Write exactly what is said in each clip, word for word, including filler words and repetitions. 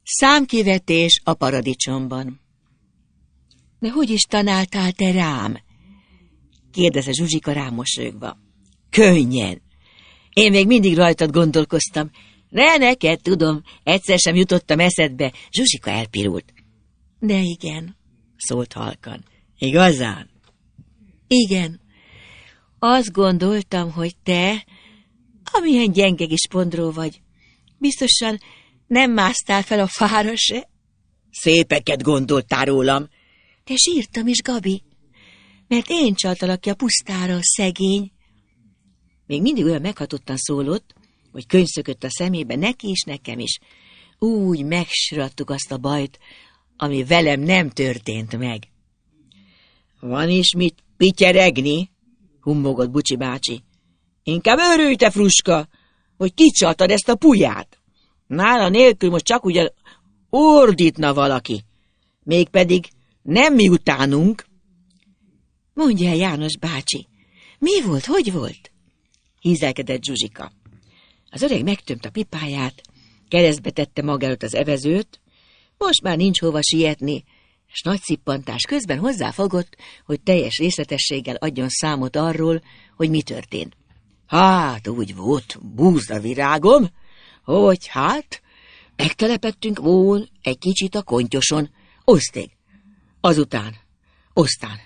Számkivetés a paradicsomban. De hogy is tanáltál te rám? Kérdezte Zsuzsika rám mosolyogva. Könnyen. Én még mindig rajtad gondolkoztam. Ne, neked tudom, egyszer sem jutottam eszedbe. Zsuzsika elpirult. De igen, szólt halkan. Igazán? Igen. Azt gondoltam, hogy te, amilyen gyenge kis pondró vagy, biztosan nem másztál fel a fára se. Szépeket gondoltál rólam. De sírtam is, Gabi, mert én csaltalak ki a pusztára, szegény. Még mindig olyan meghatottan szólott, hogy könyv szökött a szemébe neki is, nekem is. Úgy megsrattuk azt a bajt, ami velem nem történt meg. Van is mit pityeregni, hummogott Bucsi bácsi. Inkább örülj, te fruska, hogy kicsaltad ezt a puját. Nála nélkül most csak ugye ordítna valaki, mégpedig nem mi utánunk. Mondja el, János bácsi, mi volt, hogy volt? Hízelkedett Zsuzsika. Az öreg megtömt a pipáját, keresztbe tette maga előtt az evezőt, most már nincs hova sietni, és nagy szippantás közben hozzáfogott, hogy teljes részletességgel adjon számot arról, hogy mi történt. Hát, úgy volt, búzavirágom, hogy hát, megtelepettünk volna egy kicsit a kontyoson, oszték. Azután, aztán,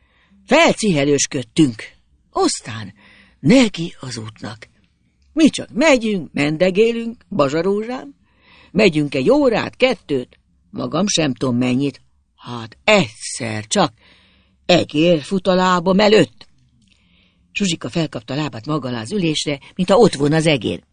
felcihelősködtünk, aztán neki az útnak. Mi csak megyünk, mendegélünk, bazsarózsám, megyünk egy órát, kettőt, magam sem tudom mennyit, hát egyszer csak egér fut a lábam előtt. Zsuzsika felkapta a lábát maga alá az ülésre, mintha ott volna az egér.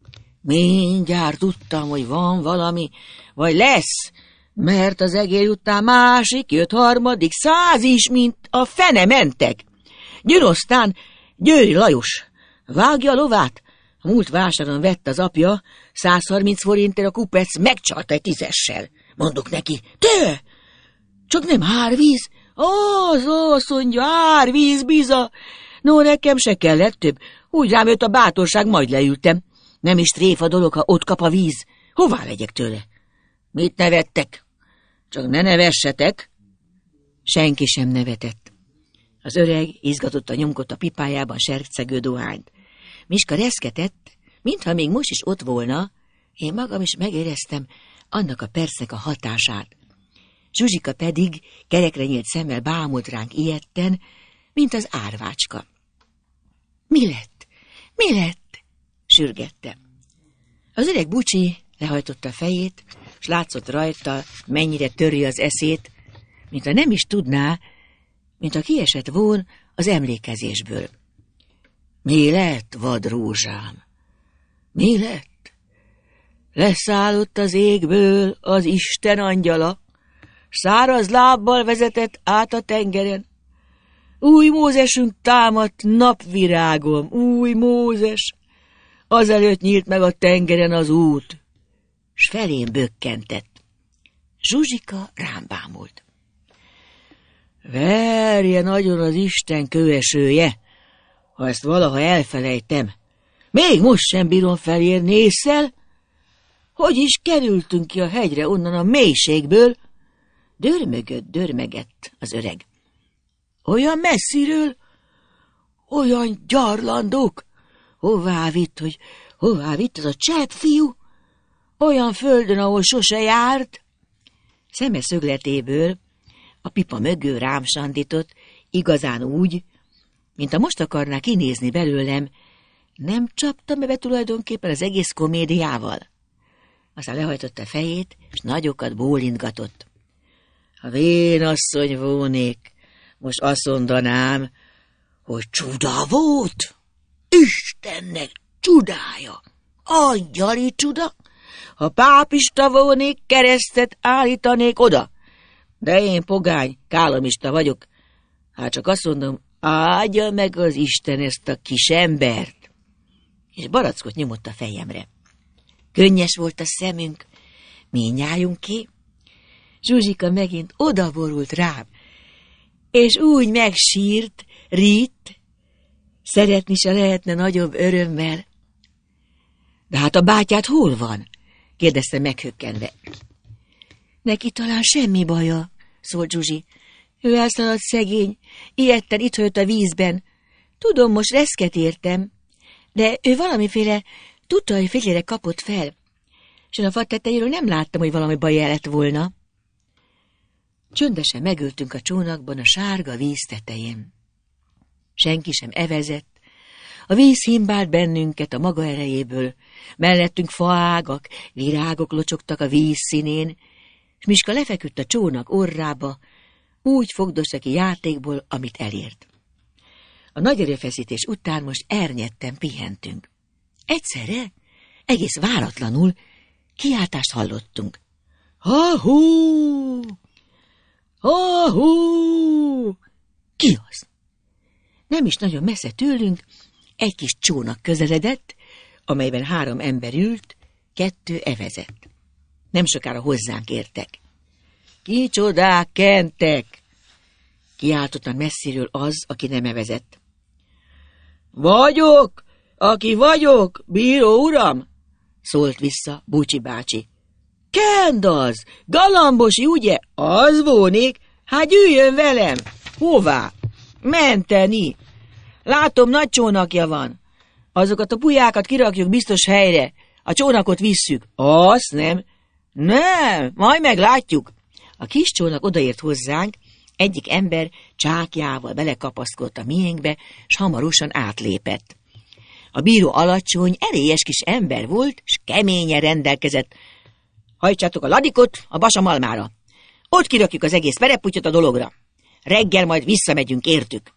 Mindjárt tudtam, hogy van valami, vagy lesz, mert az egér után másik, jött harmadik, száz is, mint a fene mentek. Győn aztán Győri Lajos vágja a lovát. A múlt vásáron vett az apja százharminc forintért a kupec, megcsalta egy tízessel. Mondok neki, te, csak nem árvíz? Az, azt mondja, árvíz, biza. No, nekem se kellett több. Úgy rám jött a bátorság, majd leültem. Nem is tréfa dolog, ha ott kap a víz. Hová legyek tőle? Mit nevettek? Csak ne nevessetek. Senki sem nevetett. Az öreg izgatottan nyomkodta a pipájában sercegő dohányt. Miska reszketett, mintha még most is ott volna, én magam is megéreztem annak a percnek a hatását. Zsuzsika pedig kerekre nyílt szemmel bámult ránk ijedten, mint az árvácska. Mi lett? Mi lett? Sürgette. Az öreg Bucsi lehajtotta a fejét, s látszott rajta, mennyire töri az eszét, mintha nem is tudná, mintha kiesett volna az emlékezésből. Mi lett, vad rózsám? Mi lett? Leszállott az égből az Isten angyala, száraz lábbal vezetett át a tengeren. Új Mózesünk támadt, napvirágom, új Mózes. Azelőtt nyílt meg a tengeren az út, s felém bökkentett. Zsuzsika rám bámult. Verje nagyon az Isten kövesője, ha ezt valaha elfelejtem. Még most sem bírom felérni ésszel. Hogy is kerültünk ki a hegyre onnan a mélységből? Dörmögött, dörmegett az öreg. Olyan messziről, olyan gyarlandók. Hová vitt, hogy hová vitt az a csepp fiú? Olyan földön, ahol sose járt. Szeme szögletéből a pipa mögül rám sandított, igazán úgy, mint a most akarná kinézni belőlem, nem csaptam be tulajdonképpen az egész komédiával. Aztán lehajtotta a fejét, és nagyokat bólintgatott. Ha vénasszony volnék, most azt mondanám, hogy csuda volt. Istennek csudája, angyali csuda. Ha pápista volnék, keresztet állítanék oda. De én pogány, kálomista vagyok. Hát csak azt mondom, áldja meg az Isten ezt a kis embert. És barackot nyomott a fejemre. Könnyes volt a szemünk, mindnyájunk ki. Zsuzsika megint odaborult rám, és úgy megsírt, ritt, szeretni se lehetne nagyobb örömmel. De hát a bátyád hol van? Kérdezte meghökkenve. Neki talán semmi baja, szólt Zsuzsi. Ő elszaladt szegény, ijedten itt hagyott a vízben. Tudom, most reszket értem, de ő valamiféle tudtai félére kapott fel, és én a fa tetejéről nem láttam, hogy valami baja lett volna. Csöndesen megültünk a csónakban a sárga víz tetején. Senki sem evezett, a víz himbált bennünket a maga erejéből, mellettünk faágak, virágok locsogtak a víz színén, és Miska lefeküdt a csónak orrába, úgy fogdosta ki játékból, amit elért. A nagy erőfeszítés után most ernyetten pihentünk. Egyszerre, egész váratlanul kiáltást hallottunk. Ha-hú! Ha-hú! Ki az? Nem is nagyon messze tőlünk egy kis csónak közeledett, amelyben három ember ült, kettő evezett. Nem sokára hozzánk értek. Kicsodák kentek! Kiáltottan messziről az, aki nem evezett. Vagyok, aki vagyok, bíró uram! Szólt vissza Bucsi bácsi. Kend az, galambosi, ugye? Az vonik, hát gyűjjön velem. Hová? Menteni. Látom, nagy csónakja van. Azokat a pulyákat kirakjuk biztos helyre. A csónakot visszük. Azt nem. Nem, majd meglátjuk. A kis csónak odaért hozzánk, egyik ember csákjával belekapaszkodott a miénkbe, s hamarosan átlépett. A bíró alacsony, erélyes kis ember volt, s keményen rendelkezett. Hajtsátok a ladikot a Basamalmára. Ott kirakjuk az egész pereputyot a dologra. Reggel majd visszamegyünk értük.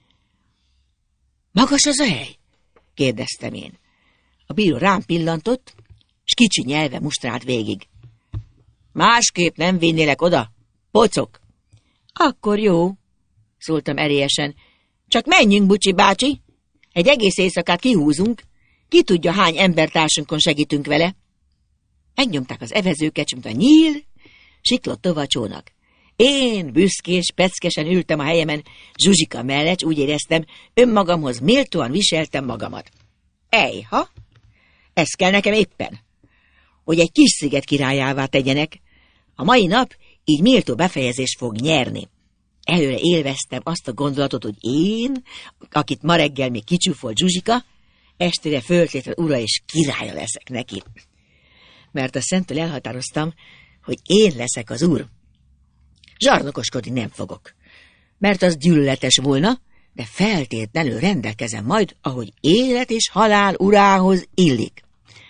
Magas az a hely? Kérdeztem én. A bíró rám pillantott, s kicsi nyelve mustrált végig. Másképp nem vinnélek oda, pocok. Akkor jó, szóltam erélyesen. Csak menjünk, Bucsi bácsi. Egy egész éjszakát kihúzunk. Ki tudja, hány embertársunkon segítünk vele. Megnyomták az evezőket, mint a nyíl, siklott tovább a csónak. Én büszkés, peckesen ültem a helyemen, Zsuzsika mellett, úgy éreztem, önmagamhoz méltóan viseltem magamat. Ejha, ez kell nekem éppen, hogy egy kis sziget királyává tegyenek. A mai nap így méltó befejezést fog nyerni. Előre élveztem azt a gondolatot, hogy én, akit ma reggel még kicsúfolt Zsuzsika, estére föltétlen ura és királya leszek neki. Mert a szentől elhatároztam, hogy én leszek az úr. Zsarnokoskodni nem fogok, mert az gyűlöletes volna, de feltétlenül rendelkezem majd, ahogy élet és halál urához illik.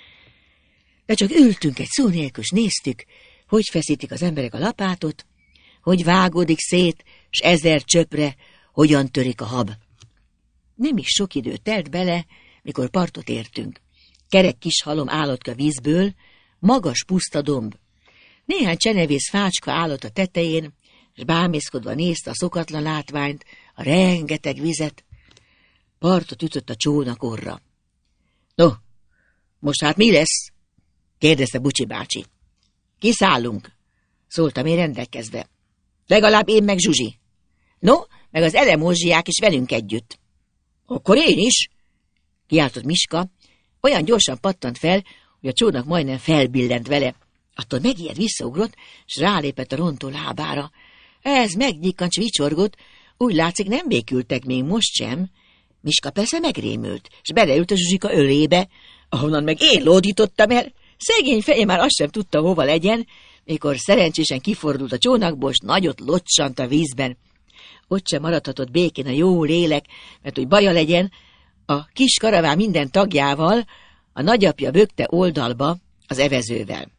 De csak ültünk egy szó nélkül, s néztük, hogy feszítik az emberek a lapátot, hogy vágódik szét, s ezer csöpre hogyan törik a hab. Nem is sok idő telt bele, mikor partot értünk. Kerek kis halom állott a vízből, magas puszta domb. Néhány csenevész fácska állott a tetején, és bámészkodva nézte a szokatlan látványt, a rengeteg vizet. Partot ütött a csónak orra. No, most hát mi lesz? Kérdezte Bucsi bácsi. Kiszállunk, szóltam én rendelkezve. Legalább én meg Zsuzsi. No, meg az elemózsiák is velünk együtt. Akkor én is, kiáltott Miska, olyan gyorsan pattant fel, hogy a csónak majdnem felbillent vele. Attól megijed visszaugrott, s rálépett a rontó lábára. Ez megnyikkancs vicsorgott, úgy látszik nem békültek még most sem. Miska persze megrémült, s beleült a Zsuzsika ölébe, ahonnan meg én lódítottam el. Szegény feje már azt sem tudta, hova legyen, mikor szerencsésen kifordult a csónakból, s nagyot locsant a vízben. Ott sem maradhatott békén a jó lélek, mert hogy baja legyen, a kis karaván minden tagjával a nagyapja bökte oldalba az evezővel.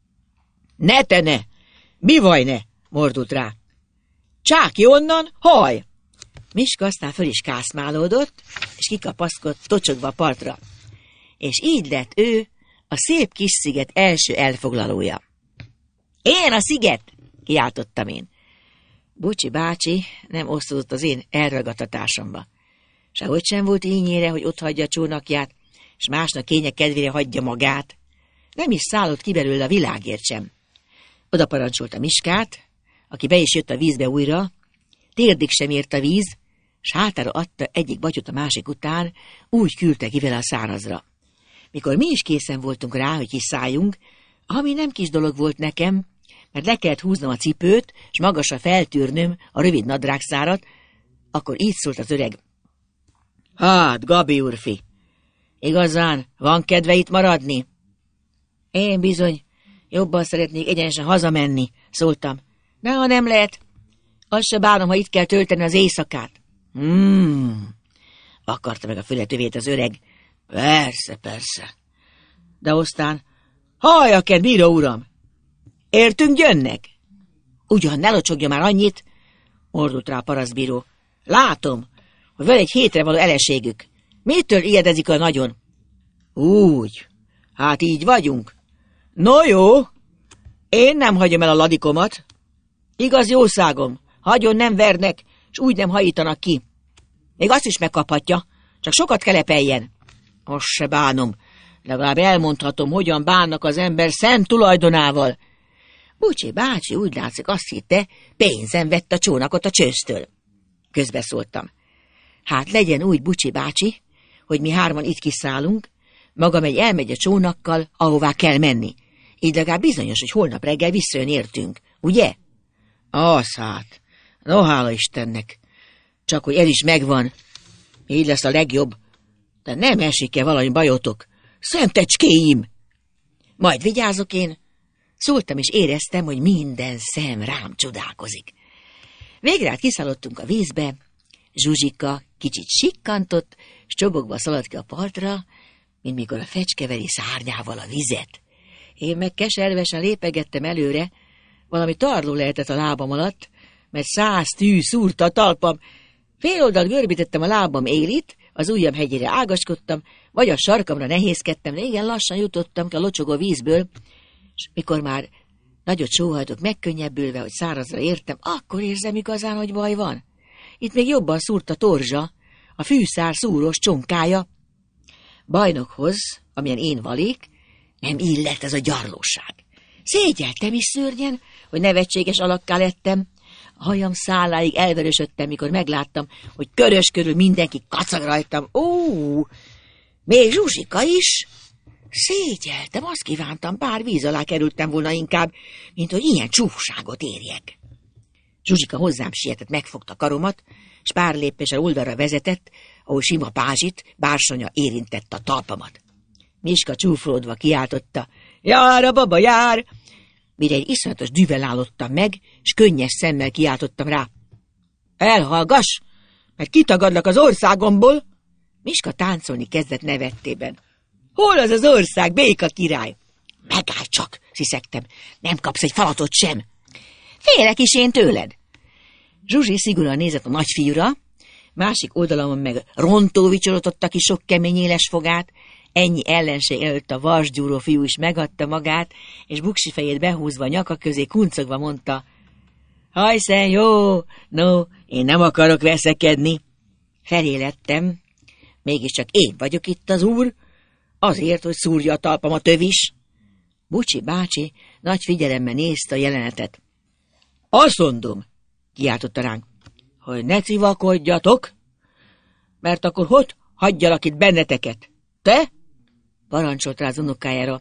Ne te ne! Mi vaj ne? Mordult rá. Csáki onnan, haj! Miska aztán föl is kászmálódott, és kikapaszkodott tocsogva a partra. És így lett ő a szép kis sziget első elfoglalója. Én a sziget! Kiáltottam én. Bucsi bácsi nem osztozott az én elragadtatásomba. S ahogy sem volt ínyére, hogy ott hagyja a csónakját, s másnak kénye kedvére hagyja magát, nem is szállott ki belőle a világért sem. Oda parancsolta Miskát, aki be is jött a vízbe újra, térdig sem ért a víz, s hátára adta egyik batyot a másik után, úgy küldte ki vele a szárazra. Mikor mi is készen voltunk rá, hogy kiszálljunk, ami nem kis dolog volt nekem, mert le kellett húznom a cipőt, és magasra feltűrnöm a rövid nadrágszárat, akkor így szólt az öreg. Hát, Gabi úrfi, igazán van kedve itt maradni? Én bizony jobban szeretnék egyenesen hazamenni, szóltam. De ha nem lehet, azt se bánom, ha itt kell tölteni az éjszakát. Hmm, akarta meg a fületövét az öreg. Persze, persze. De aztán, halljaken, bíró uram, értünk jönnek? Ugyan, ne locsogja már annyit, mordult rá a parasztbíró. Látom, hogy van egy hétre való eleségük. Mitől ijedezik olyan nagyon? Úgy, hát így vagyunk. No jó, én nem hagyom el a ladikomat. Igaz jószágom, hagyjon nem vernek, s úgy nem hajítanak ki. Még azt is megkaphatja, csak sokat kelepeljen. Azt se bánom, legalább elmondhatom, hogyan bánnak az ember szent tulajdonával. Bucsi bácsi úgy látszik azt hitte, pénzen vett a csónakot a csőztől. Közbeszóltam. Hát legyen úgy, Bucsi bácsi, hogy mi hárman itt kiszállunk, maga megy elmegy a csónakkal, ahová kell menni. Így legalább bizonyos, hogy holnap reggel visszajön értünk, ugye? Az hát, no hála Istennek, csak hogy ez is megvan, így lesz a legjobb, de nem esik-e valami bajotok, szemtecskéim? Majd vigyázok én, szóltam és éreztem, hogy minden szem rám csodálkozik. Végre hát kiszállottunk a vízbe, Zsuzsika kicsit sikkantott, s csobogva szaladt ki a partra, mint mikor a fecske veri szárnyával a vizet. Én meg keservesen lépegettem előre, valami tarló lehetett a lábam alatt, mert száz tű szúrta a talpam. Fél oldalt görbítettem a lábam élit, az ujjam hegyére ágaskodtam, vagy a sarkamra nehézkedtem, de igen lassan jutottam ki a locsogó vízből, és mikor már nagyot sóhajtok megkönnyebbülve, hogy szárazra értem, akkor érzem igazán, hogy baj van. Itt még jobban szúrt a torzsa, a fűszár szúros csonkája. Bajnokhoz, amilyen én valék, nem illett ez a gyarlóság. Szégyeltem is szörnyen, hogy nevetséges alakká lettem. A hajam száláig elverősödtem, mikor megláttam, hogy körös körül mindenki kacag rajtam. Ó, még Zsuzsika is? Szégyeltem, azt kívántam, bár víz alá kerültem volna inkább, mint hogy ilyen csúfságot érjek. Zsuzsika hozzám sietett, megfogta karomat, s pár lépéssel oldalra vezetett, ahol sima pázsit, bársanya érintett a talpamat. Miska csúfolódva kiáltotta, jár a baba, jár! Mire egy iszonyatos düvel állottam meg, s könnyes szemmel kiáltottam rá. Elhallgass, mert kitagadlak az országomból! Miska táncolni kezdett nevettében. Hol az az ország, béka király? Megállj csak, sziszegtem, nem kapsz egy falatot sem. Félek is én tőled. Zsuzsi szigorúan nézett a nagyfiúra, másik oldalamon meg rontó vicsorototta ki sok kemény éles fogát, ennyi ellenség előtt a vasgyúró fiú is megadta magát, és buksi fejét behúzva a nyaka közé kuncogva mondta, hajszen, jó, no, én nem akarok veszekedni. Felélettem, mégiscsak én vagyok itt az úr, azért, hogy szúrja a talpam a tövis. Bucsi bácsi nagy figyelemmel nézte a jelenetet. Azt mondom, kiáltotta ránk, hogy ne civakodjatok, mert akkor hogy hagyjalak itt benneteket? Te? Parancsolt rá az unokájára.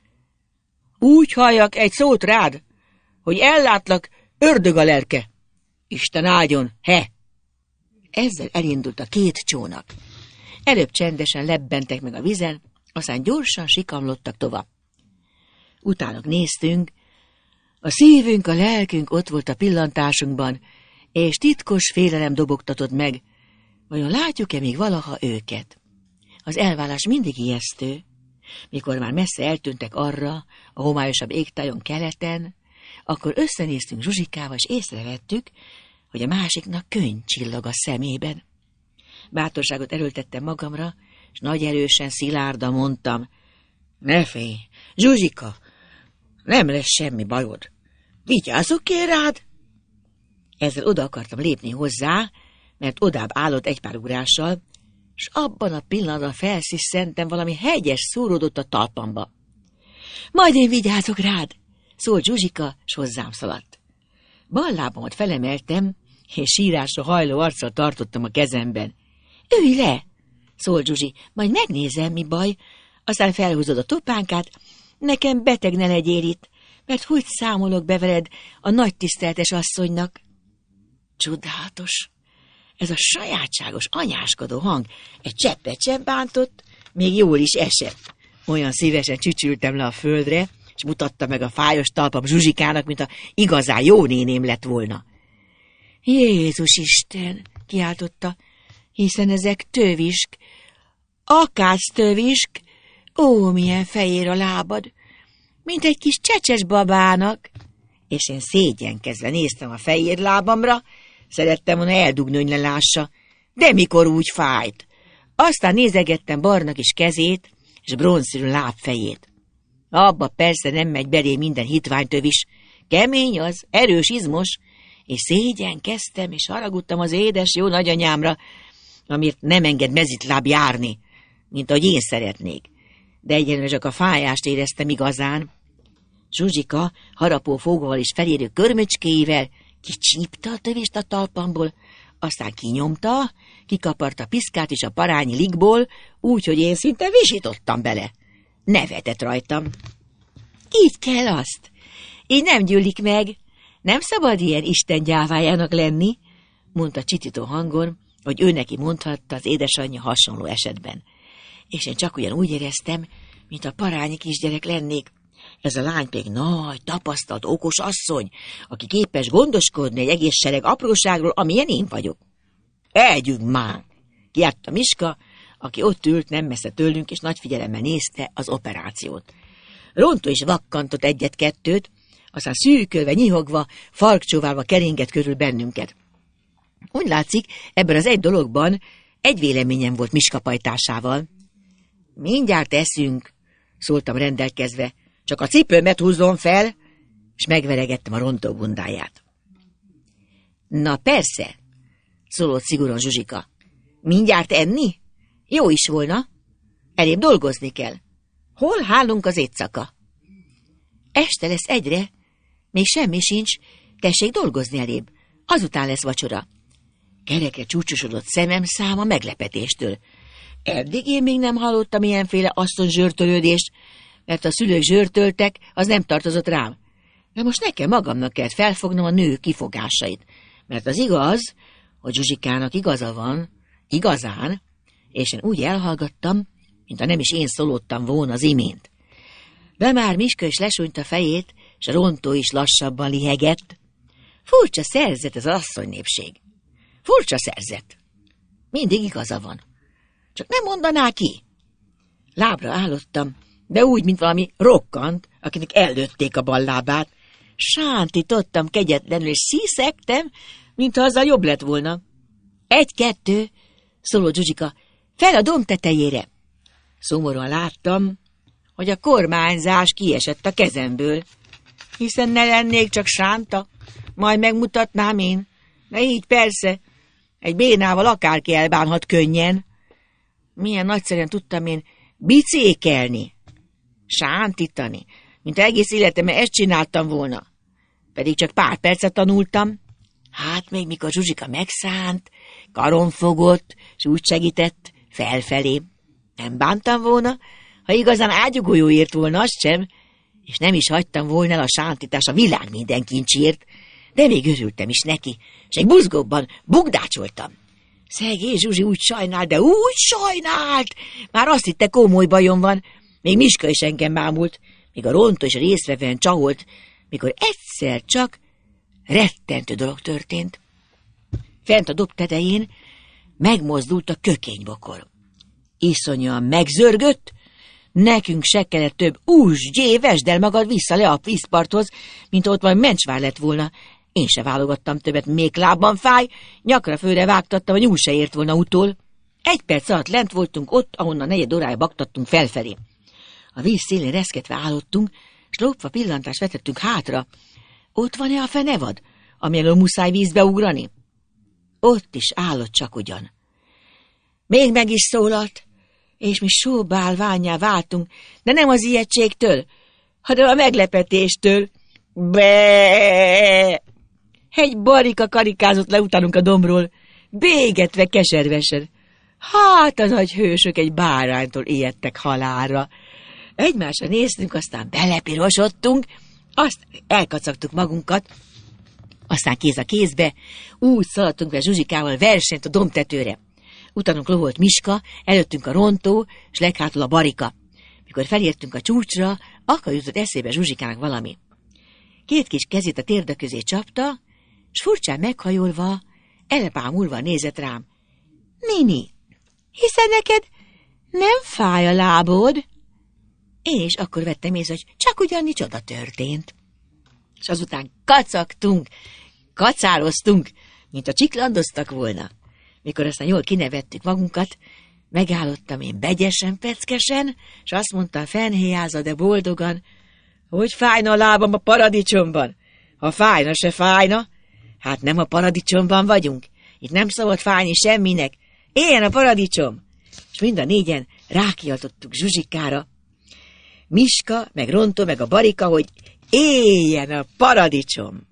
Úgy halljak egy szót rád, hogy ellátlak, ördög a lelke. Isten áldjon, he! Ezzel elindult a két csónak. Előbb csendesen lebbentek meg a vízen, aztán gyorsan sikamlottak tovább. Utánuk néztünk, a szívünk, a lelkünk ott volt a pillantásunkban, és titkos félelem dobogtatott meg, vajon látjuk-e még valaha őket? Az elválás mindig ijesztő, mikor már messze eltűntek arra, a homályosabb égtájon keleten, akkor összenéztünk Zsuzsikával, és észrevettük, hogy a másiknak könny csillog a szemében. Bátorságot erőltettem magamra, és nagy erősen, szilárdan mondtam, ne félj, Zsuzsika, nem lesz semmi bajod. Vigyázzok én rád? Ezzel oda akartam lépni hozzá, mert odább állott egy pár ugrással, és abban a pillanatban felszisszentem, valami hegyes szóródott a talpamba. Majd én vigyázok rád, szólt Zsuzsika, s hozzám szaladt. Bal lábamat felemeltem, és sírásra hajló arccal tartottam a kezemben. Ülj le, szólt Zsuzsi, majd megnézem, mi baj, aztán felhúzod a topánkát, nekem beteg ne legyél itt, mert hogy számolok be veled a nagy tiszteletes asszonynak? Csodálatos! Ez a sajátságos, anyáskodó hang egy cseppet sem bántott, még jól is esett. Olyan szívesen csücsültem le a földre, és mutatta meg a fájos talpam Zsuzsikának, mint a igazán jó néném lett volna. Jézus Isten, kiáltotta, hiszen ezek tövisk, akács tövisk, ó, milyen fehér a lábad, mint egy kis csecses babának. És én szégyenkezve néztem a fehér lábamra, szerettem volna eldugni, hogy ne lássa, de mikor úgy fájt. Aztán nézegettem barna kis kezét, és bronzszínű lábfejét. Abba persze nem megy belé minden hitványtövis, kemény az, erős, izmos, és szégyenkeztem, és haragudtam az édes jó nagyanyámra, amiért nem enged mezitláb járni, mint ahogy én szeretnék. De egyenlően csak a fájást éreztem igazán. Zsuzsika harapó fogóval és felérő körmöcskéivel kicsípte a tövést a talpamból, aztán kinyomta, kikaparta a piszkát is a parányi ligból, úgy, hogy én szinte visítottam bele. Nevetett rajtam. Így kell azt. Így nem gyűlik meg. Nem szabad ilyen Isten gyávájának lenni, mondta csitító hangon, hogy ő neki mondhatta az édesanyja hasonló esetben. És én csak ugyan úgy éreztem, mint a parányi kisgyerek lennék. Ez a lány pedig nagy, tapasztalt, okos asszony, aki képes gondoskodni egy egész sereg apróságról, amilyen én vagyok. Elgyünk már! Kiáltotta Miska, aki ott ült nem messze tőlünk, és nagy figyelemmel nézte az operációt. Rontó is vakkantott egyet-kettőt, aztán szűkölve, nyihogva, farkcsóválva keringett körül bennünket. Úgy látszik, ebben az egy dologban egy véleményem volt Miska pajtásával. Mindjárt eszünk, szóltam rendelkezve, csak a cipőmet húzzon fel, és megveregettem a rontó bundáját. Na persze, szólott szigorúan Zsuzsika. Mindjárt enni? Jó is volna. Elébb dolgozni kell. Hol hálunk az éjszaka? Este lesz egyre, még semmi sincs, tessék dolgozni elébb. Azután lesz vacsora. Kerekre csúcsosodott szemem száma meglepetéstől. Eddig én még nem hallottam ilyenféle asszony zsörtölődést, mert a szülők zsörtöltek, az nem tartozott rám. De most nekem magamnak kellett felfognom a nő kifogásait, mert az igaz, hogy Zsuzsikának igaza van, igazán, és én úgy elhallgattam, mint ha nem is én szólottam volna az imént. De már Miska is lesúnyt a fejét, és a rontó is lassabban lihegett. Furcsa szerzet ez az asszonynépség. Furcsa szerzet. Mindig igaza van. Csak nem mondaná ki. Lábra állottam, de úgy, mint valami rokkant, akinek ellőtték a bal lábát. Sántítottam kegyetlenül, és sziszegtem, mintha azzal jobb lett volna. Egy-kettő, szólott Zsuzsika, fel a domb tetejére. Szomorúan láttam, hogy a kormányzás kiesett a kezemből, hiszen ne lennék csak sánta, majd megmutatnám én. De így persze, egy bénával akárki elbánhat könnyen. Milyen nagyszerűen tudtam én bicékelni, sántítani, mint egész életemben ezt csináltam volna. Pedig csak pár percet tanultam. Hát még mikor Zsuzsika megszánt, karon fogott, s úgy segített felfelé. Nem bántam volna, ha igazán ágyugójó ért volna, azt sem, és nem is hagytam volna el a sántítás a világ minden kincsért, de még örültem is neki, és egy buzgóbban bugdácsoltam. Szegény Zsuzsi úgy sajnált, de úgy sajnált! Már azt hitte, komoly bajom van. Még Miska is engem bámult, még a rontó is résztvevően csaholt, mikor egyszer csak rettentő dolog történt. Fent a dob tetején megmozdult a kökénybokor. Iszonyan megzörgött, nekünk se kellett több, ús, gyé, vesd el magad vissza le a vízparthoz, mint ott majd mencsvár lett volna. Én se válogattam többet, még lábban fáj, nyakra főre vágtattam, a nyúl se ért volna utól. Egy perc alatt lent voltunk ott, ahonnan negyed órája baktattunk felfelé. A víz szélén reszketve állottunk, s lopva pillantást vetettünk hátra. Ott van-e a fenevad, ami elől muszáj vízbe ugrani? Ott is állott csak ugyan. Még meg is szólalt, és mi sóbálvánnyá váltunk, de nem az ijegységtől, hanem a meglepetéstől. Be! Egy barika karikázott le utánunk a dombról, bégetve keservesen. Hát a nagy hősök egy báránytól ijedtek halálra. Egymásra néztünk, aztán belepirosodtunk, Azt elkacagtuk magunkat, aztán kéz a kézbe, úgy szaladtunk be Zsuzsikával versenyt a dombtetőre. Utánunk loholt Miska, előttünk a Rontó, s leghátul a Barika. Mikor felértünk a csúcsra, akkor jutott eszébe Zsuzsikának valami. Két kis kezét a térde közé csapta, s furcsán meghajolva, elbámulva nézett rám. Nini, hiszen neked nem fáj a lábod? Én is akkor vettem észre, hogy csak ugyan csoda történt. És azután kacagtunk, kacároztunk, mint a csiklandoztak volna. Mikor aztán jól kinevettük magunkat, megállottam én begyesen, peckesen, és azt mondtam fenhéjázva, de boldogan, hogy fájna a lábam a paradicsomban. Ha fájna, se fájna. Hát nem a paradicsomban vagyunk. Itt nem szabad fájni semminek. Éljen a paradicsom! És mind a négyen rákiáltottuk Zsuzsikára, Miska, meg Rontó, meg a Barika, hogy éljen a paradicsom!